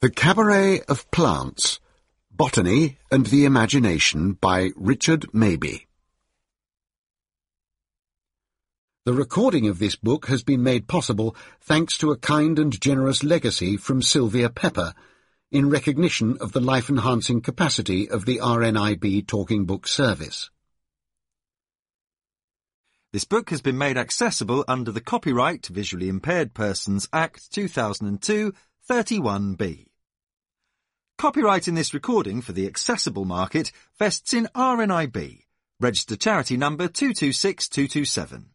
The Cabaret of Plants, Botany and the Imagination by Richard Mabey. The recording of this book has been made possible thanks to a kind and generous legacy from Sylvia Pepper, in recognition of the life-enhancing capacity of the RNIB Talking Book Service. This book has been made accessible under the Copyright Visually Impaired Persons Act 2002, 31B. Copyright in this recording for the accessible market vests in RNIB, registered charity number 226227.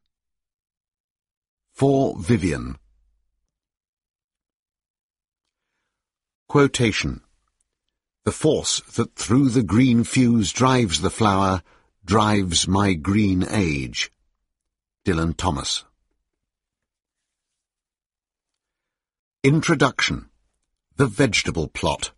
For Vivian. Quotation. The force that through the green fuse drives the flower, drives my green age. Dylan Thomas. Introduction. The Vegetable Plot.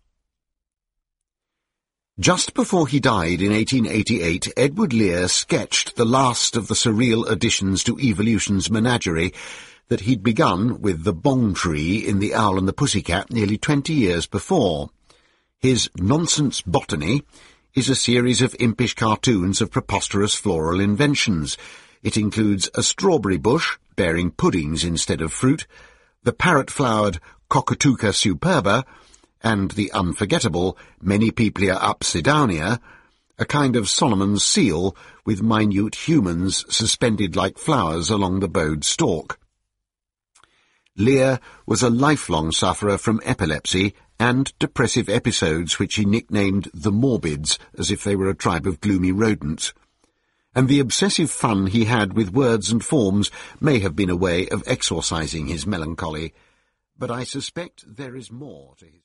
Just before he died in 1888, Edward Lear sketched the last of the surreal additions to evolution's menagerie that he'd begun with the bong tree in The Owl and the Pussycat nearly 20 years before. His Nonsense Botany is a series of impish cartoons of preposterous floral inventions. It includes a strawberry bush bearing puddings instead of fruit, the parrot-flowered Cockatooka superba, and the unforgettable Menipeplia upsidownia, a kind of Solomon's seal with minute humans suspended like flowers along the bowed stalk. Lear was a lifelong sufferer from epilepsy and depressive episodes which he nicknamed the Morbids, as if they were a tribe of gloomy rodents. And the obsessive fun he had with words and forms may have been a way of exorcising his melancholy, but I suspect there is more to his